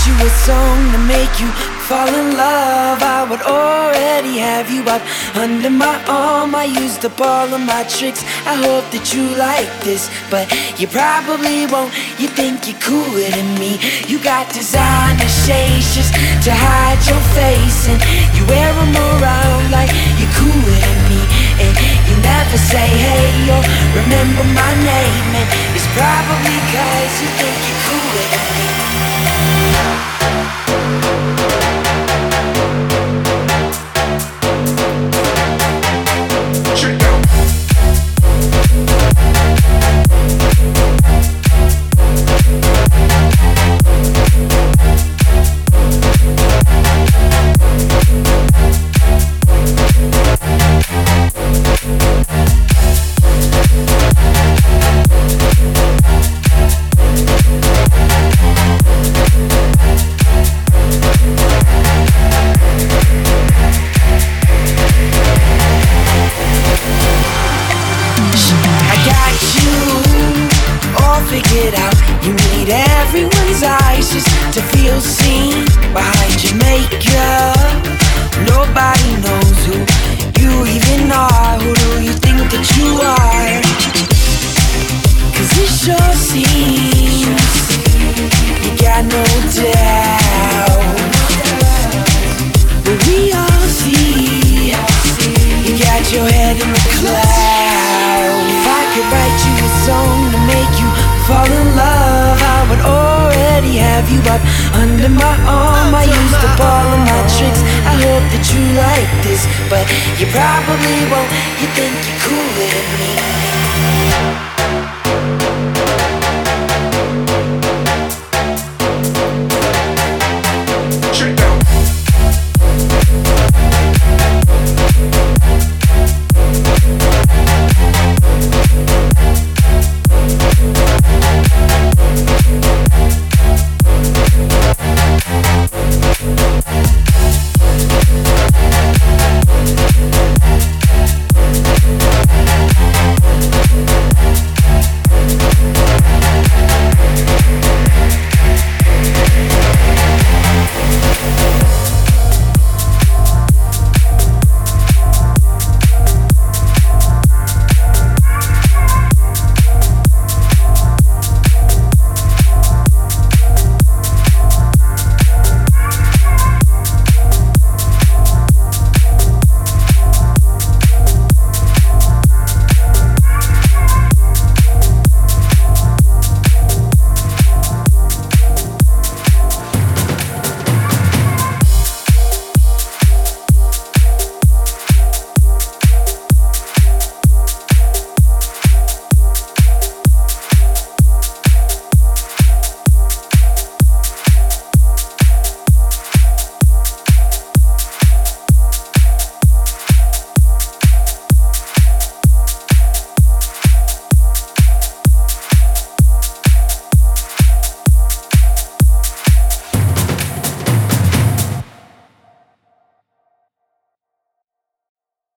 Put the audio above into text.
you a song to make you fall in love, I would already have you up under my arm. I used up all of my tricks, I hope that you like this, but you probably won't. You think you're cooler than me. You got designer shades just to hide your face, and you wear them around like you're cooler than me. And you never say hey or remember my name, and it's probably cause you think you're cooler than me. Figured out, you need everyone's eyes just to feel seen behind your makeup. Nobody knows who you even are. Who do you think that you are? Cause it sure seems you got no doubt, but we all see you got your head in the clouds. If I could write you a song to make you fall in love, I would already have you up under my arm. I used up all of my tricks, I hope that you like this, but you probably won't. You think you're cooler than me.